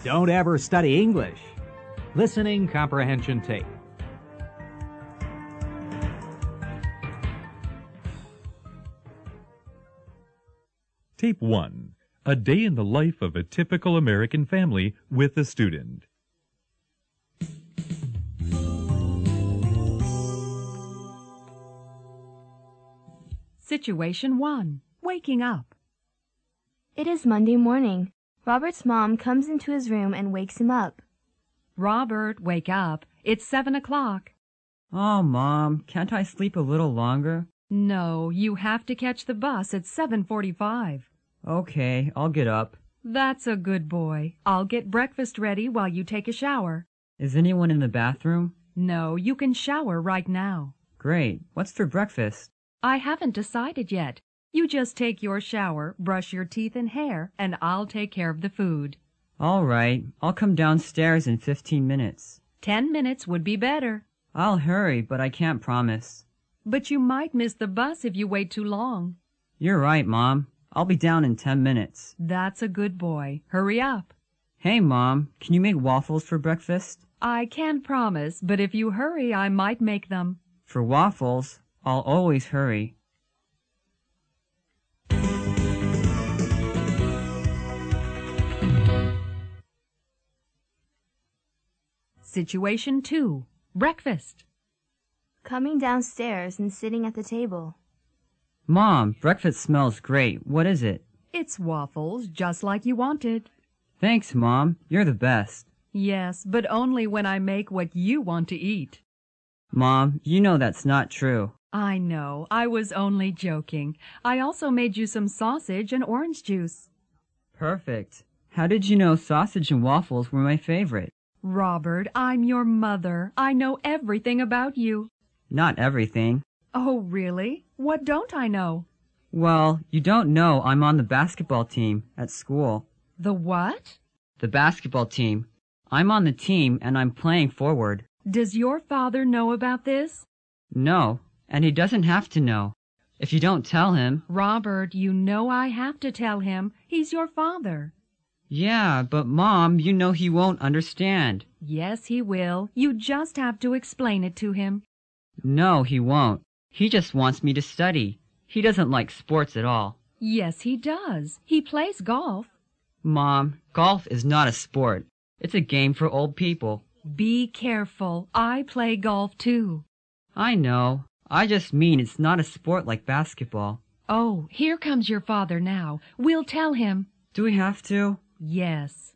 Don't ever study English. Listening comprehension tape. Tape 1. A day in the life of a typical American family with a student. Situation 1. Waking up. It is Monday morning. Robert's mom comes into his room and wakes him up. Robert, wake up. It's 7 o'clock. Oh, Mom, can't I sleep a little longer? No, you have to catch the bus at 7:45. Okay, I'll get up. That's a good boy. I'll get breakfast ready while you take a shower. Is anyone in the bathroom? No, you can shower right now. Great. What's for breakfast? I haven't decided yet. You just take your shower, brush your teeth and hair, and I'll take care of the food. All right, I'll come downstairs in 15 minutes. 10 minutes would be better. I'll hurry, but I can't promise. But you might miss the bus if you wait too long. You're right, Mom. I'll be down in 10 minutes. That's a good boy. Hurry up. Hey, Mom, can you make waffles for breakfast? I can't promise, but if you hurry, I might make them. For waffles, I'll always hurry. Situation 2. Breakfast. Coming downstairs and sitting at the table. Mom, breakfast smells great. What is it? It's waffles, just like you wanted. Thanks, Mom. You're the best. Yes, but only when I make what you want to eat. Mom, you know that's not true. I know. I was only joking. I also made you some sausage and orange juice. Perfect. How did you know sausage and waffles were my favorite? Robert, I'm your mother. I know everything about you. Not everything. Oh, really? What don't I know? Well, you don't know I'm on the basketball team at school. The what? The basketball team. I'm on the team and I'm playing forward. Does your father know about this? No, and he doesn't have to know. If you don't tell him... Robert, you know I have to tell him. He's your father. Yeah, but Mom, you know he won't understand. Yes, he will. You just have to explain it to him. No, he won't. He just wants me to study. He doesn't like sports at all. Yes, he does. He plays golf. Mom, golf is not a sport. It's a game for old people. Be careful. I play golf too. I know. I just mean it's not a sport like basketball. Oh, here comes your father now. We'll tell him. Do we have to? Yes.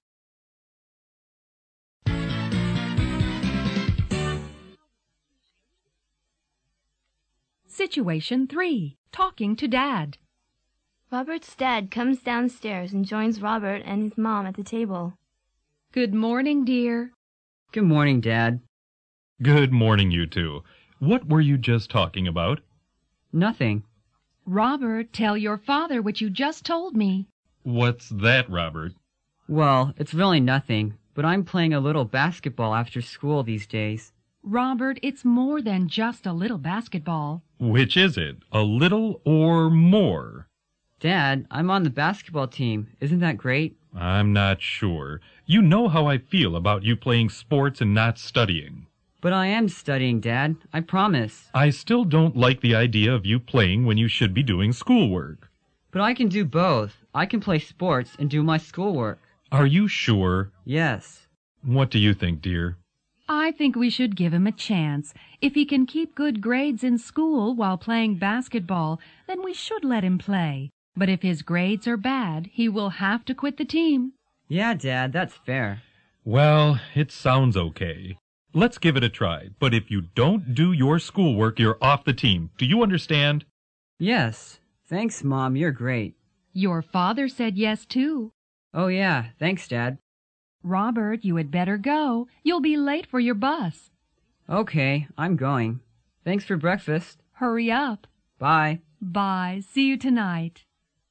Situation 3. Talking to Dad. Robert's dad comes downstairs and joins Robert and his mom at the table. Good morning, dear. Good morning, Dad. Good morning, you two. What were you just talking about? Nothing. Robert, tell your father what you just told me. What's that, Robert? Well, it's really nothing, but I'm playing a little basketball after school these days. Robert, it's more than just a little basketball. Which is it, a little or more? Dad, I'm on the basketball team. Isn't that great? I'm not sure. You know how I feel about you playing sports and not studying. But I am studying, Dad. I promise. I still don't like the idea of you playing when you should be doing schoolwork. But I can do both. I can play sports and do my schoolwork. Are you sure? Yes. What do you think, dear? I think we should give him a chance. If he can keep good grades in school while playing basketball, then we should let him play. But if his grades are bad, he will have to quit the team. Yeah, Dad, that's fair. Well, it sounds okay. Let's give it a try. But if you don't do your schoolwork, you're off the team. Do you understand? Yes. Thanks, Mom. You're great. Your father said yes, too. Oh, yeah. Thanks, Dad. Robert, you had better go. You'll be late for your bus. Okay, I'm going. Thanks for breakfast. Hurry up. Bye. Bye. See you tonight.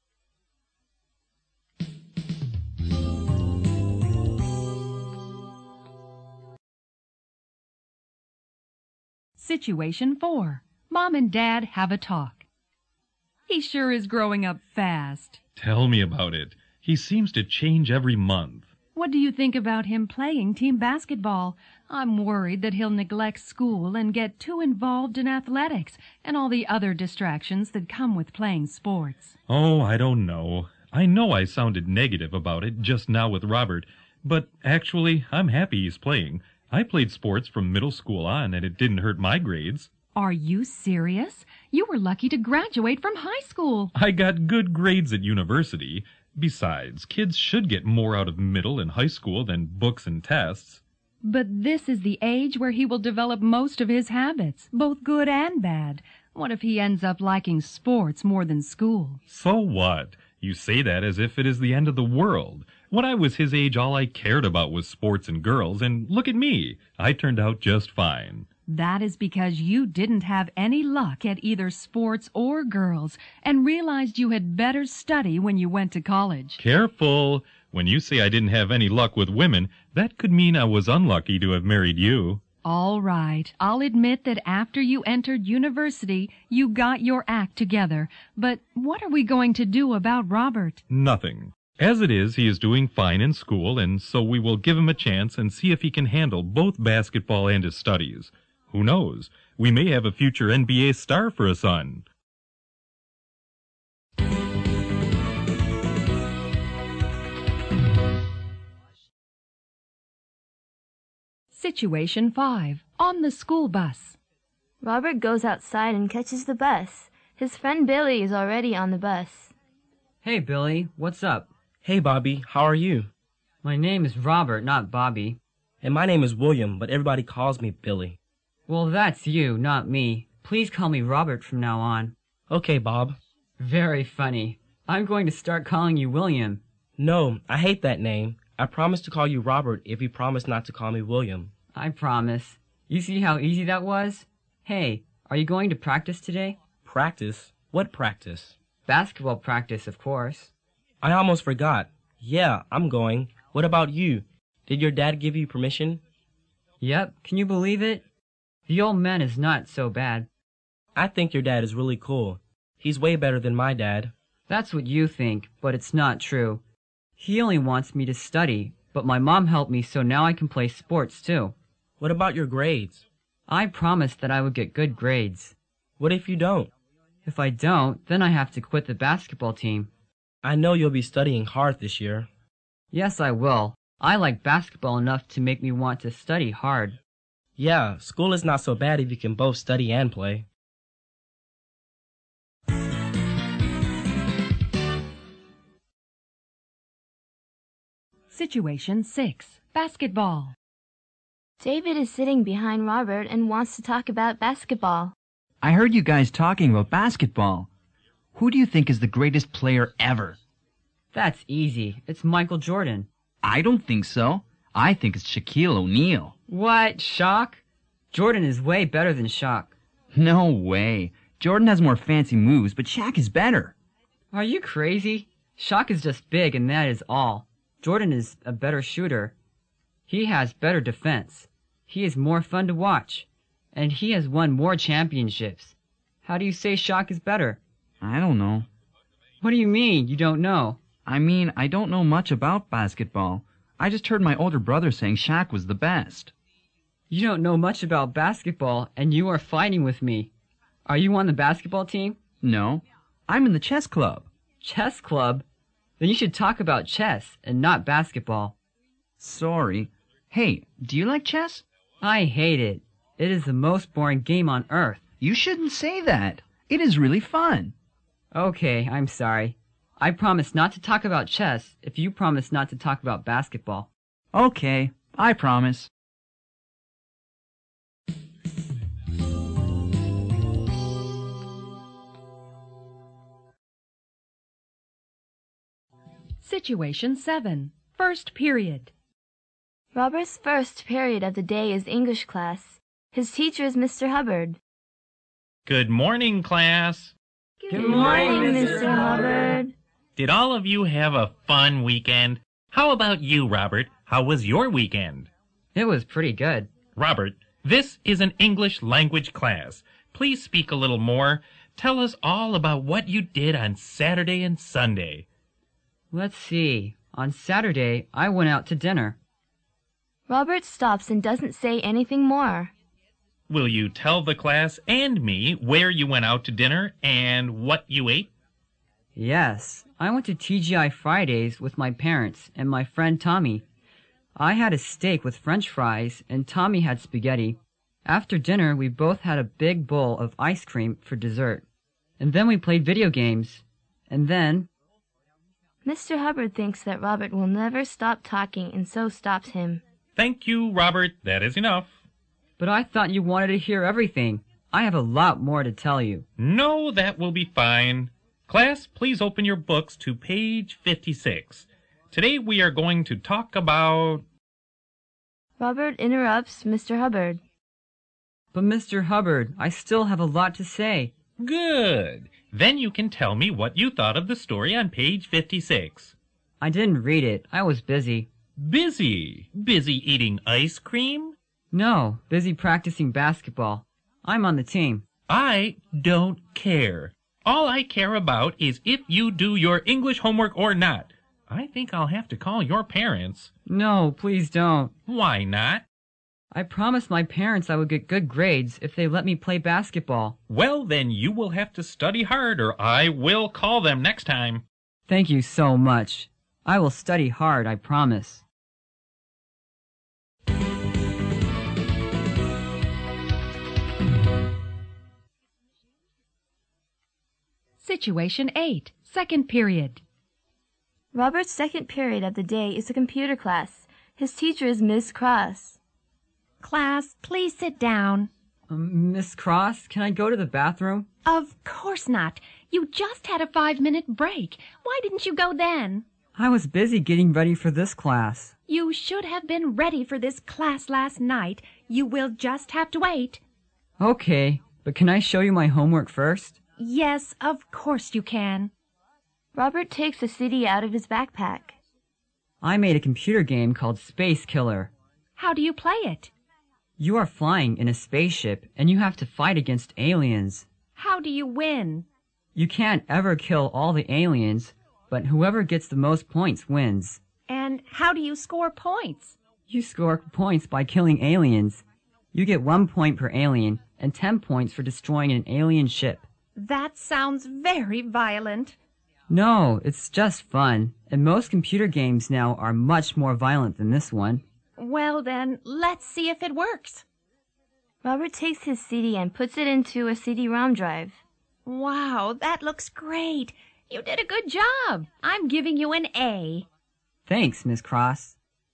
Situation 4. Mom and Dad have a talk. He sure is growing up fast. Tell me about it. He seems to change every month. What do you think about him playing team basketball? I'm worried that he'll neglect school and get too involved in athletics and all the other distractions that come with playing sports. Oh, I don't know. I know I sounded negative about it just now with Robert, but actually, I'm happy he's playing. I played sports from middle school on, and it didn't hurt my grades. Are you serious? You were lucky to graduate from high school. I got good grades at university. Besides, kids should get more out of middle and high school than books and tests. But this is the age where he will develop most of his habits, both good and bad. What if he ends up liking sports more than school? So what? You say that as if it is the end of the world. When I was his age, all I cared about was sports and girls, and look at me. I turned out just fine. That is because you didn't have any luck at either sports or girls and realized you had better study when you went to college. Careful. When you say I didn't have any luck with women, that could mean I was unlucky to have married you. All right. I'll admit that after you entered university, you got your act together. But what are we going to do about Robert? Nothing. As it is, he is doing fine in school, and so we will give him a chance and see if he can handle both basketball and his studies. Who knows? We may have a future NBA star for a son. Situation 5. On the school bus. Robert goes outside and catches the bus. His friend Billy is already on the bus. Hey, Billy, what's up? Hey, Bobby, how are you? My name is Robert, not Bobby. And my name is William, but everybody calls me Billy. Well, that's you, not me. Please call me Robert from now on. Okay, Bob. Very funny. I'm going to start calling you William. No, I hate that name. I promise to call you Robert if you promise not to call me William. I promise. You see how easy that was? Hey, are you going to practice today? Practice? What practice? Basketball practice, of course. I almost forgot. Yeah, I'm going. What about you? Did your dad give you permission? Yep, can you believe it? The old man is not so bad. I think your dad is really cool. He's way better than my dad. That's what you think, but it's not true. He only wants me to study, but my mom helped me so now I can play sports too. What about your grades? I promised that I would get good grades. What if you don't? If I don't, then I have to quit the basketball team. I know you'll be studying hard this year. Yes, I will. I like basketball enough to make me want to study hard. Yeah, school is not so bad if you can both study and play. Situation 6. Basketball. David is sitting behind Robert and wants to talk about basketball. I heard you guys talking about basketball. Who do you think is the greatest player ever? That's easy. It's Michael Jordan. I don't think so. I think it's Shaquille O'Neal. What, Shaq? Jordan is way better than Shaq. No way. Jordan has more fancy moves, but Shaq is better. Are you crazy? Shaq is just big and that is all. Jordan is a better shooter. He has better defense. He is more fun to watch. And he has won more championships. How do you say Shaq is better? I don't know. What do you mean, you don't know? I mean, I don't know much about basketball. I just heard my older brother saying Shaq was the best. You don't know much about basketball, and you are fighting with me. Are you on the basketball team? No, I'm in the chess club. Chess club? Then you should talk about chess and not basketball. Sorry. Hey, do you like chess? I hate it. It is the most boring game on earth. You shouldn't say that. It is really fun. Okay, I'm sorry. I promise not to talk about chess if you promise not to talk about basketball. Okay, I promise. Situation 7. First period. Robert's first period of the day is English class. His teacher is Mr. Hubbard. Good morning, class. Good morning, Mr. Hubbard. Did all of you have a fun weekend? How about you, Robert? How was your weekend? It was pretty good. Robert, this is an English language class. Please speak a little more. Tell us all about what you did on Saturday and Sunday. Let's see. On Saturday, I went out to dinner. Robert stops and doesn't say anything more. Will you tell the class and me where you went out to dinner and what you ate? Yes, I went to TGI Fridays with my parents and my friend Tommy. I had a steak with French fries, and Tommy had spaghetti. After dinner, we both had a big bowl of ice cream for dessert. And then we played video games. And then... Mr. Hubbard thinks that Robert will never stop talking and so stops him. Thank you, Robert. That is enough. But I thought you wanted to hear everything. I have a lot more to tell you. No, that will be fine. Class, please open your books to page 56. Today we are going to talk about... Robert interrupts Mr. Hubbard. But Mr. Hubbard, I still have a lot to say. Good. Then you can tell me what you thought of the story on page 56. I didn't read it. I was busy. Busy? Busy eating ice cream? No, busy practicing basketball. I'm on the team. I don't care. All I care about is if you do your English homework or not. I think I'll have to call your parents. No, please don't. Why not? I promised my parents I would get good grades if they let me play basketball. Well, then you will have to study hard or I will call them next time. Thank you so much. I will study hard, I promise. Situation 8, second period. Robert's second period of the day is a computer class. His teacher is Miss Cross. Class, please sit down. Miss Cross, can I go to the bathroom? Of course not. You just had a 5-minute break. Why didn't you go then? I was busy getting ready for this class. You should have been ready for this class last night. You will just have to wait. Okay, but can I show you my homework first? Yes, of course you can. Robert takes a CD out of his backpack. I made a computer game called Space Killer. How do you play it? You are flying in a spaceship, and you have to fight against aliens. How do you win? You can't ever kill all the aliens, but whoever gets the most points wins. And how do you score points? You score points by killing aliens. You get 1 point per alien, and 10 points for destroying an alien ship. That sounds very violent. No, it's just fun, and most computer games now are much more violent than this one. Well then, let's see if it works. Robert takes his CD and puts it into a CD-ROM drive. Wow, that looks great. You did a good job. I'm giving you an A. Thanks, Miss Cross.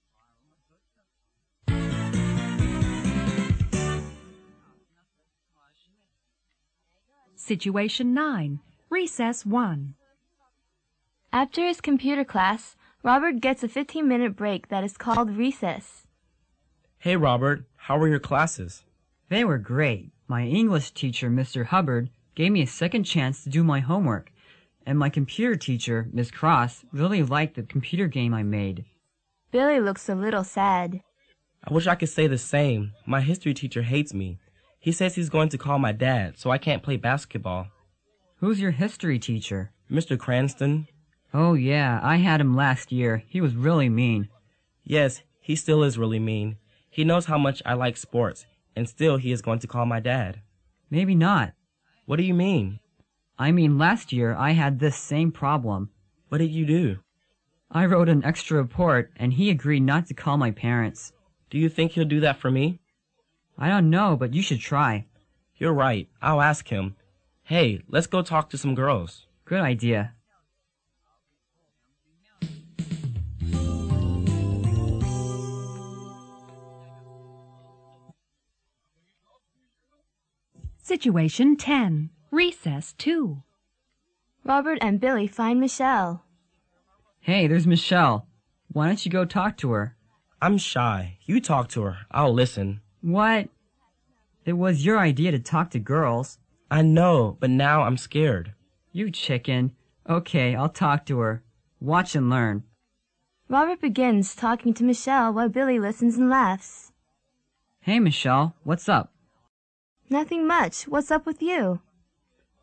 Situation 9, Recess 1. After his computer class, Robert gets a 15-minute break that is called recess. Hey, Robert, how were your classes? They were great. My English teacher, Mr. Hubbard, gave me a second chance to do my homework, and my computer teacher, Miss Cross, really liked the computer game I made. Billy looks a little sad. I wish I could say the same. My history teacher hates me. He says he's going to call my dad, so I can't play basketball. Who's your history teacher? Mr. Cranston. Oh, yeah, I had him last year. He was really mean. Yes, he still is really mean. He knows how much I like sports, and still he is going to call my dad. Maybe not. What do you mean? I mean, last year I had this same problem. What did you do? I wrote an extra report, and he agreed not to call my parents. Do you think he'll do that for me? I don't know, but you should try. You're right. I'll ask him. Hey, let's go talk to some girls. Good idea. Situation 10, Recess 2. Robert and Billy find Michelle. Hey, there's Michelle. Why don't you go talk to her? I'm shy. You talk to her. I'll listen. What? It was your idea to talk to girls. I know, but now I'm scared. You chicken. Okay, I'll talk to her. Watch and learn. Robert begins talking to Michelle while Billy listens and laughs. Hey, Michelle, what's up? Nothing much. What's up with you?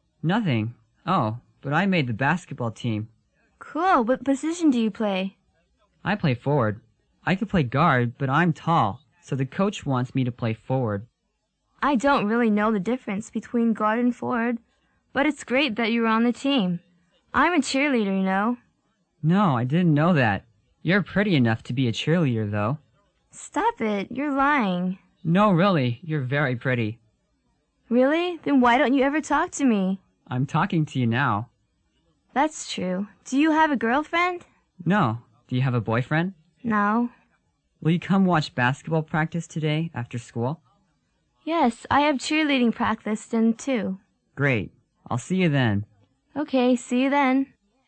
Nothing. Oh, but I made the basketball team. Cool. What position do you play? I play forward. I could play guard, but I'm tall, so the coach wants me to play forward. I don't really know the difference between guard and forward, but it's great that you're on the team. I'm a cheerleader, you know. No, I didn't know that. You're pretty enough to be a cheerleader, though. Stop it, you're lying. No, really, you're very pretty. Really? Then why don't you ever talk to me? I'm talking to you now. That's true. Do you have a girlfriend? No. Do you have a boyfriend? No. Will you come watch basketball practice today after school? Yes, I have cheerleading practice then too. Great. I'll see you then. Okay, see you then.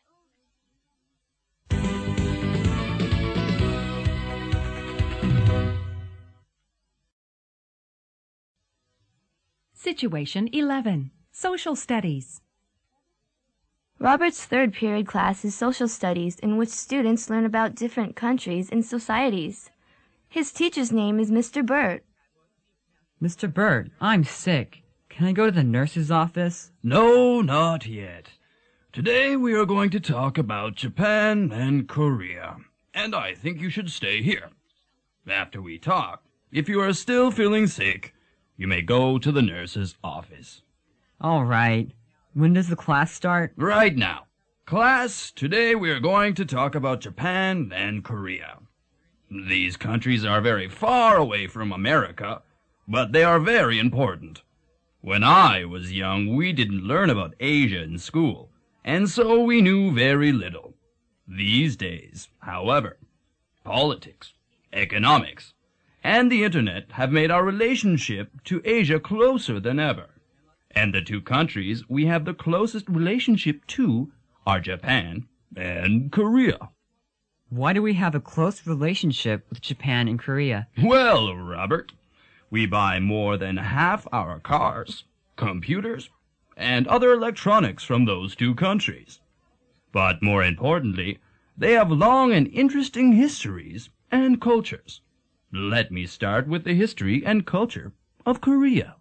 Situation 11. Social Studies. Robert's third period class is social studies, in which students learn about different countries and societies. His teacher's name is Mr. Burt. Mr. Burt, I'm sick. Can I go to the nurse's office? No, not yet. Today we are going to talk about Japan and Korea, and I think you should stay here. After we talk, if you are still feeling sick, you may go to the nurse's office. All right. When does the class start? Right now. Class, today we are going to talk about Japan and Korea. These countries are very far away from America, but they are very important. When I was young, we didn't learn about Asia in school, and so we knew very little. These days, however, politics, economics, and the Internet have made our relationship to Asia closer than ever. And the two countries we have the closest relationship to are Japan and Korea. Why do we have a close relationship with Japan and Korea? Well, Robert, we buy more than half our cars, computers, and other electronics from those two countries. But more importantly, they have long and interesting histories and cultures. Let me start with the history and culture of Korea.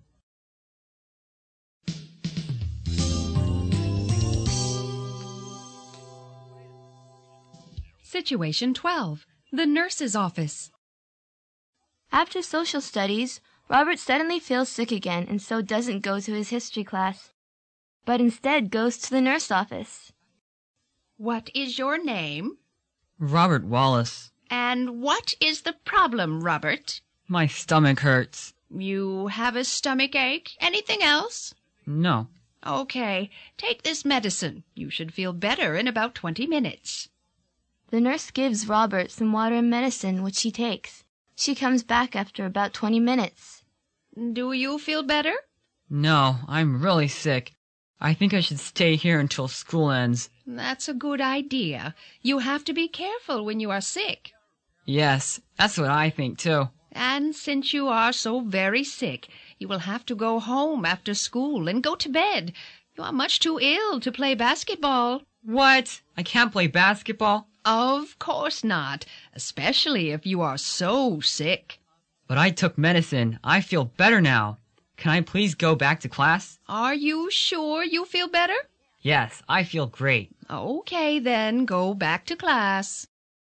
Situation 12. The nurse's office. After social studies, Robert suddenly feels sick again and so doesn't go to his history class, but instead goes to the nurse office. What is your name? Robert Wallace. And what is the problem, Robert? My stomach hurts. You have a stomach ache? Anything else? No. Okay, take this medicine. You should feel better in about 20 minutes. The nurse gives Robert some water and medicine, which he takes. She comes back after about 20 minutes. Do you feel better? No, I'm really sick. I think I should stay here until school ends. That's a good idea. You have to be careful when you are sick. Yes, that's what I think too. And since you are so very sick, you will have to go home after school and go to bed. You are much too ill to play basketball. What? I can't play basketball? Of course not, especially if you are so sick. But I took medicine. I feel better now. Can I please go back to class? Are you sure you feel better? Yes, I feel great. Okay, then go back to class.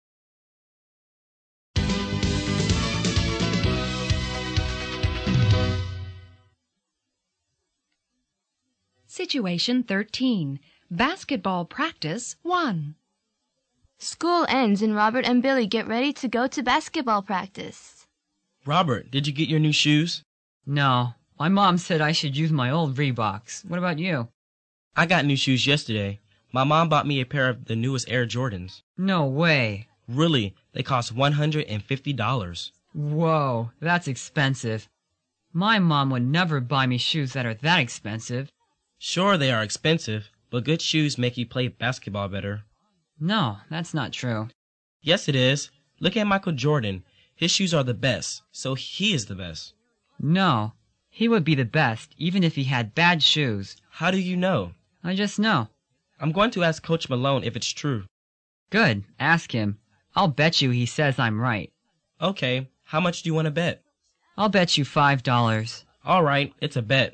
Situation 13. Basketball Practice 1. School ends and Robert and Billy get ready to go to basketball practice. Robert, did you get your new shoes? No. My mom said I should use my old Reeboks. What about you? I got new shoes yesterday. My mom bought me a pair of the newest Air Jordans. No way. Really, they cost $150. Whoa, that's expensive. My mom would never buy me shoes that are that expensive. Sure, they are expensive, but good shoes make you play basketball better. No, that's not true. Yes, it is. Look at Michael Jordan. His shoes are the best, so he is the best. No, he would be the best even if he had bad shoes. How do you know? I just know. I'm going to ask Coach Malone if it's true. Good, ask him. I'll bet you he says I'm right. Okay, how much do you want to bet? I'll bet you $5. All right, it's a bet.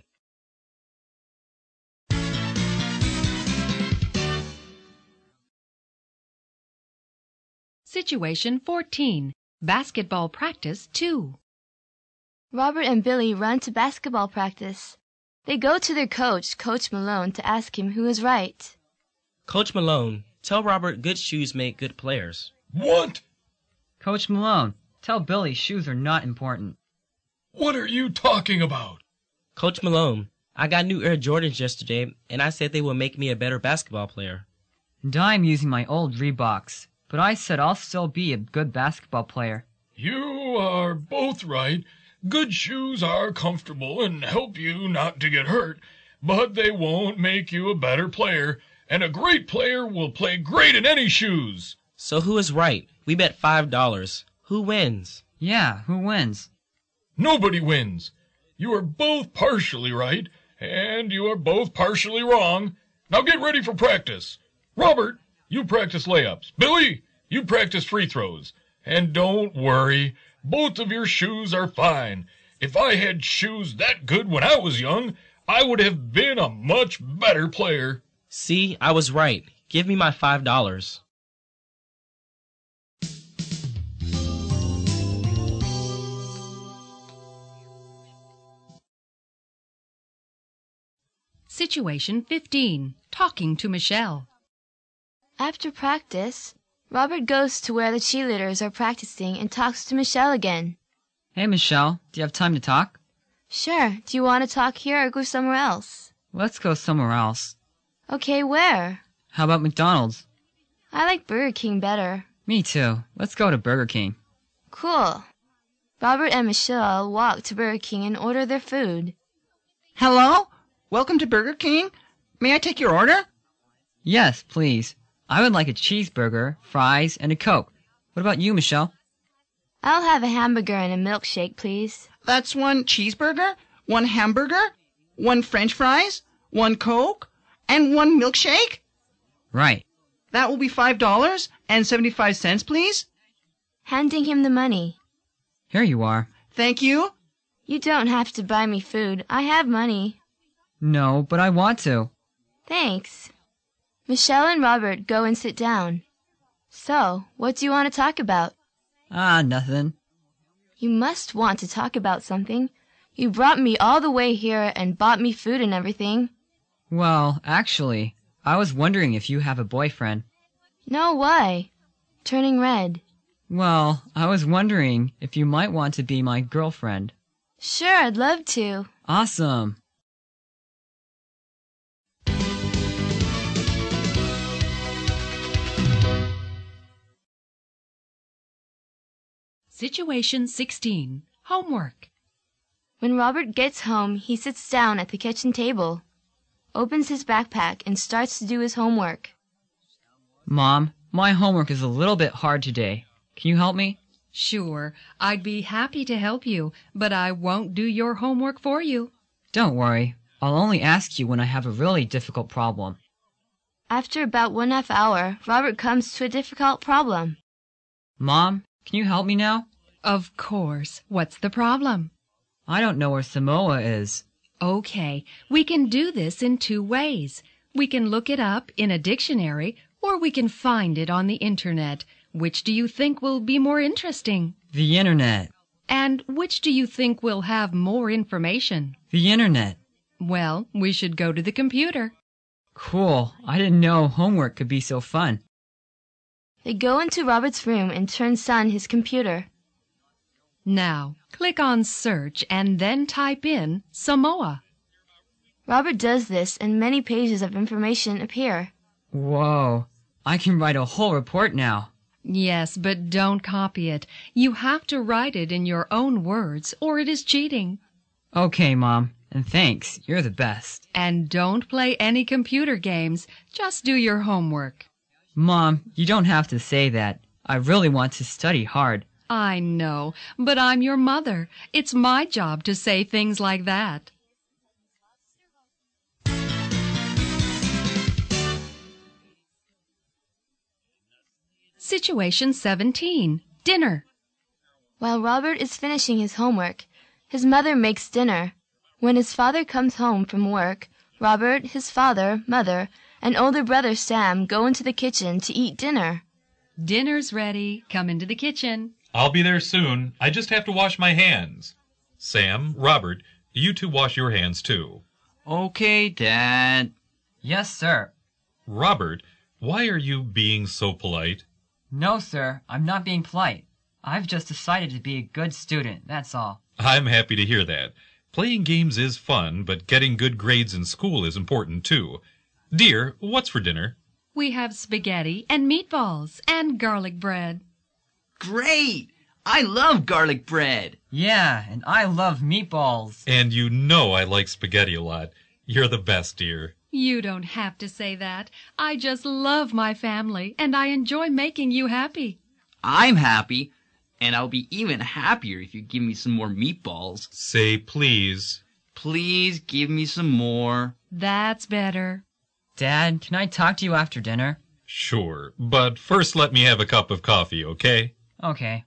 Situation 14. Basketball Practice 2. Robert and Billy run to basketball practice. They go to their coach, Coach Malone, to ask him who is right. Coach Malone, tell Robert good shoes make good players. What? Coach Malone, tell Billy shoes are not important. What are you talking about? Coach Malone, I got new Air Jordans yesterday, and I said they will make me a better basketball player. And I'm using my old Reeboks, but I said I'll still be a good basketball player. You are both right. Good shoes are comfortable and help you not to get hurt, but they won't make you a better player, and a great player will play great in any shoes. So who is right? We bet $5. Who wins? Yeah, who wins? Nobody wins. You are both partially right, and you are both partially wrong. Now get ready for practice. Robert, you practice layups. Billy, you practice free throws. And don't worry, both of your shoes are fine. If I had shoes that good when I was young, I would have been a much better player. See, I was right. Give me my $5. Situation 15. Talking to Michelle. After practice, Robert goes to where the cheerleaders are practicing and talks to Michelle again. Hey, Michelle, do you have time to talk? Sure. Do you want to talk here or go somewhere else? Let's go somewhere else. Okay, where? How about McDonald's? I like Burger King better. Me too. Let's go to Burger King. Cool. Robert and Michelle walk to Burger King and order their food. Hello? Welcome to Burger King. May I take your order? Yes, please. I would like a cheeseburger, fries, and a Coke. What about you, Michelle? I'll have a hamburger and a milkshake, please. That's 1 cheeseburger, 1 hamburger, 1 French fries, 1 Coke, and 1 milkshake? Right. That will be $5.75, please. Handing him the money. Here you are. Thank you. You don't have to buy me food. I have money. No, but I want to. Thanks. Michelle and Robert go and sit down. So, what do you want to talk about? Nothing. You must want to talk about something. You brought me all the way here and bought me food and everything. Well, actually, I was wondering if you have a boyfriend. No, why? Turning red. Well, I was wondering if you might want to be my girlfriend. Sure, I'd love to. Awesome. Situation 16. Homework. When Robert gets home, he sits down at the kitchen table, opens his backpack, and starts to do his homework. Mom, my homework is a little bit hard today. Can you help me? Sure, I'd be happy to help you, but I won't do your homework for you. Don't worry. I'll only ask you when I have a really difficult problem. After about 1/2 hour, Robert comes to a difficult problem. Mom, can you help me now? Of course. What's the problem? I don't know where Samoa is. Okay, we can do this in 2 ways. We can look it up in a dictionary, or we can find it on the internet. Which do you think will be more interesting? The internet. And which do you think will have more information? The internet. Well, we should go to the computer. Cool. I didn't know homework could be so fun. They go into Robert's room and turn on his computer. Now, click on Search and then type in Samoa. Robert does this and many pages of information appear. Whoa. I can write a whole report now. Yes, but don't copy it. You have to write it in your own words, or it is cheating. Okay, Mom. And thanks. You're the best. And don't play any computer games. Just do your homework. Mom, you don't have to say that. I really want to study hard. I know, but I'm your mother. It's my job to say things like that. Situation 17. Dinner. While Robert is finishing his homework, his mother makes dinner. When his father comes home from work, Robert, his father, mother, and older brother Sam go into the kitchen to eat dinner. Dinner's ready. Come into the kitchen. I'll be there soon. I just have to wash my hands. Sam, Robert, you two wash your hands too. Okay, Dad. Yes, sir. Robert, why are you being so polite? No, sir, I'm not being polite. I've just decided to be a good student, that's all. I'm happy to hear that. Playing games is fun, but getting good grades in school is important too. Dear, what's for dinner? We have spaghetti and meatballs and garlic bread. Great! I love garlic bread. Yeah, and I love meatballs. And you know I like spaghetti a lot. You're the best, dear. You don't have to say that. I just love my family, and I enjoy making you happy. I'm happy, and I'll be even happier if you give me some more meatballs. Say please. Please give me some more. That's better. Dad, can I talk to you after dinner? Sure, but first let me have a cup of coffee, okay? Okay.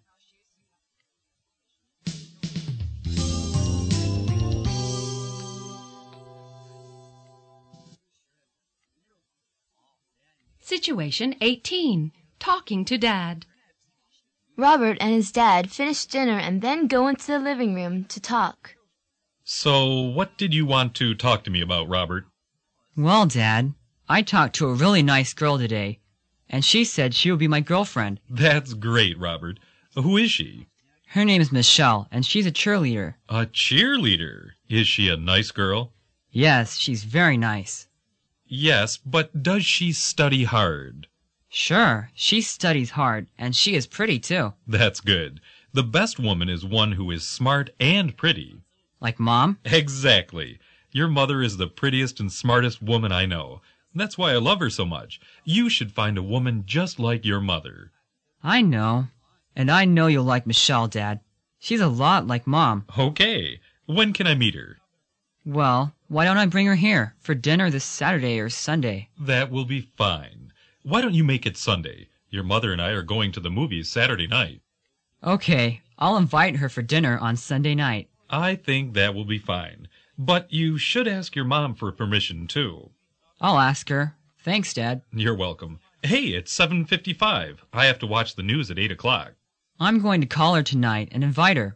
Situation 18. Talking to Dad. Robert and his dad finish dinner and then go into the living room to talk. So, what did you want to talk to me about, Robert? Well, Dad, I talked to a really nice girl today, and she said she would be my girlfriend. That's great, Robert. Who is she? Her name is Michelle, and she's a cheerleader. A cheerleader? Is she a nice girl? Yes, she's very nice. Yes, but does she study hard? Sure, she studies hard, and she is pretty too. That's good. The best woman is one who is smart and pretty. Like Mom? Exactly. Your mother is the prettiest and smartest woman I know. That's why I love her so much. You should find a woman just like your mother. I know. And I know you'll like Michelle, Dad. She's a lot like Mom. Okay. When can I meet her? Well, why don't I bring her here for dinner this Saturday or Sunday? That will be fine. Why don't you make it Sunday? Your mother and I are going to the movies Saturday night. Okay, I'll invite her for dinner on Sunday night. I think that will be fine. But you should ask your mom for permission, too. I'll ask her. Thanks, Dad. You're welcome. Hey, it's 7:55. I have to watch the news at 8 o'clock. I'm going to call her tonight and invite her.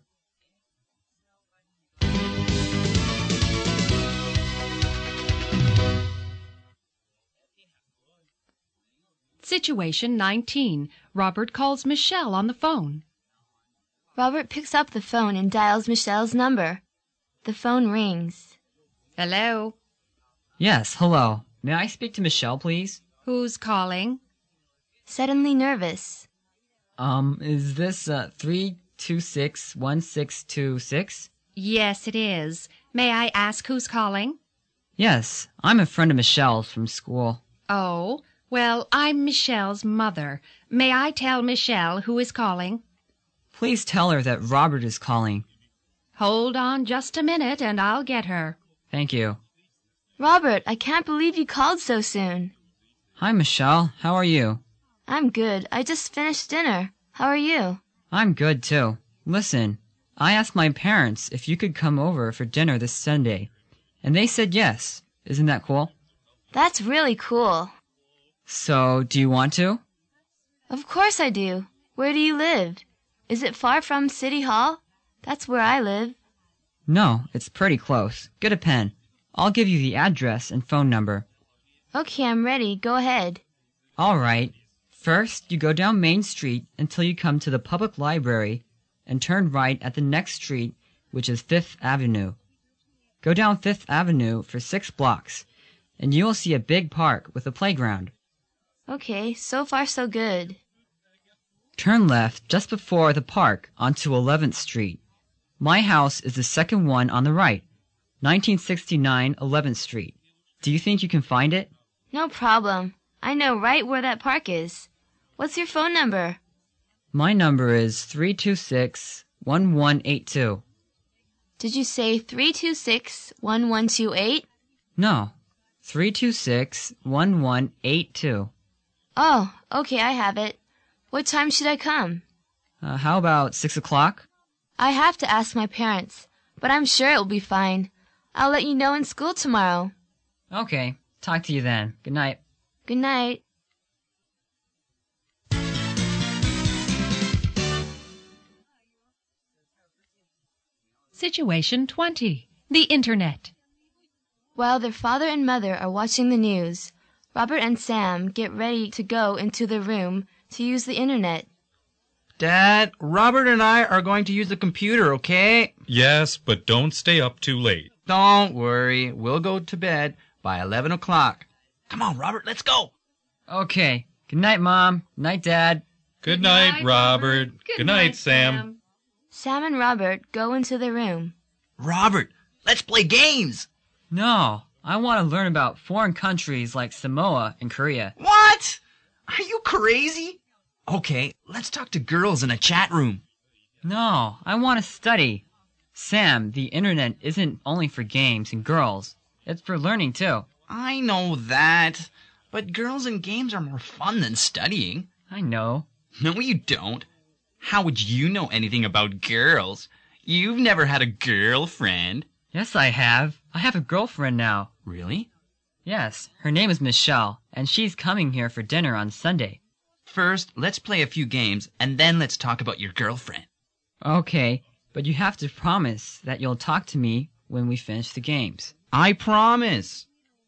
Situation 19. Robert calls Michelle on the phone. Robert picks up the phone and dials Michelle's number. The phone rings. Hello? Yes, hello. May I speak to Michelle, please? Who's calling? Suddenly nervous. Is this 3261626? Yes, it is. May I ask who's calling? Yes, I'm a friend of Michelle's from school. Oh, well, I'm Michelle's mother. May I tell Michelle who is calling? Please tell her that Robert is calling. Hold on just a minute and I'll get her. Thank you. Robert, I can't believe you called so soon. Hi, Michelle. How are you? I'm good. I just finished dinner. How are you? I'm good, too. Listen, I asked my parents if you could come over for dinner this Sunday, and they said yes. Isn't that cool? That's really cool. So, do you want to? Of course I do. Where do you live? Is it far from City Hall? That's where I live. No, it's pretty close. Get a pen. I'll give you the address and phone number. Okay, I'm ready. Go ahead. All right. First, you go down Main Street until you come to the public library and turn right at the next street, which is 5th Avenue. Go down 5th Avenue for 6 blocks, and you will see a big park with a playground. Okay, so far so good. Turn left just before the park onto 11th Street. My house is the second one on the right, 1969 11th Street. Do you think you can find it? No problem. I know right where that park is. What's your phone number? My number is 326-1182. Did you say 326-1128? No, 326-1182. Oh, okay, I have it. What time should I come? How about 6 o'clock? I have to ask my parents, but I'm sure it will be fine. I'll let you know in school tomorrow. Okay, talk to you then. Good night. Good night. Situation 20. The Internet. While their father and mother are watching the news, Robert and Sam get ready to go into their room to use the internet. Dad, Robert and I are going to use the computer, okay? Yes, but don't stay up too late. Don't worry. We'll go to bed by 11 o'clock. Come on, Robert, let's go. Okay. Good night, Mom. Night, Dad. Good night, Robert. Good night, Sam. Sam and Robert go into their room. Robert, let's play games. No, I want to learn about foreign countries like Samoa and Korea. What? Are you crazy? Okay, let's talk to girls in a chat room. No, I want to study. Sam, the internet isn't only for games and girls. It's for learning, too. I know that, but girls and games are more fun than studying. I know. No, you don't. How would you know anything about girls? You've never had a girlfriend. Yes, I have. I have a girlfriend now. Really? Yes, her name is Michelle, and she's coming here for dinner on Sunday. First, let's play a few games, and then let's talk about your girlfriend. Okay, but you have to promise that you'll talk to me when we finish the games. I promise.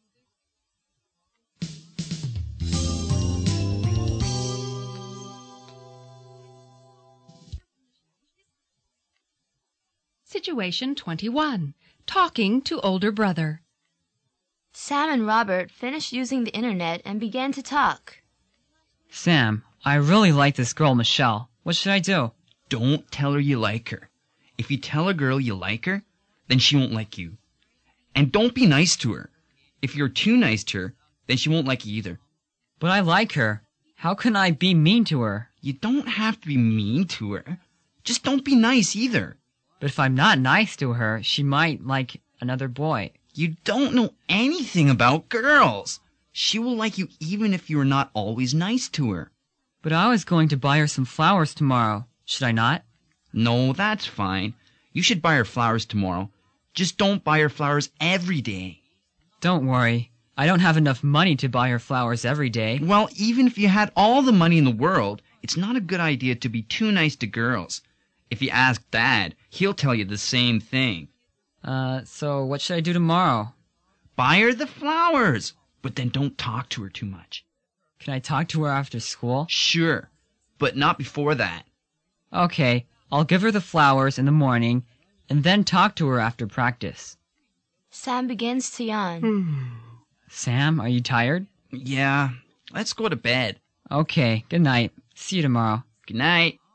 Situation 21. Talking to older brother. Sam and Robert finished using the internet and began to talk. Sam, I really like this girl, Michelle. What should I do? Don't tell her you like her. If you tell a girl you like her, then she won't like you. And don't be nice to her. If you're too nice to her, then she won't like you either. But I like her. How can I be mean to her? You don't have to be mean to her. Just don't be nice either. But if I'm not nice to her, she might like another boy. You don't know anything about girls. She will like you even if you're not always nice to her. But I was going to buy her some flowers tomorrow. Should I not? No, that's fine. You should buy her flowers tomorrow. Just don't buy her flowers every day. Don't worry. I don't have enough money to buy her flowers every day. Well, even if you had all the money in the world, it's not a good idea to be too nice to girls. If you ask Dad, he'll tell you the same thing. So what should I do tomorrow? Buy her the flowers, but then don't talk to her too much. Can I talk to her after school? Sure, but not before that. Okay, I'll give her the flowers in the morning, and then talk to her after practice. Sam begins to yawn. Sam, are you tired? Yeah, let's go to bed. Okay, good night. See you tomorrow. Good night.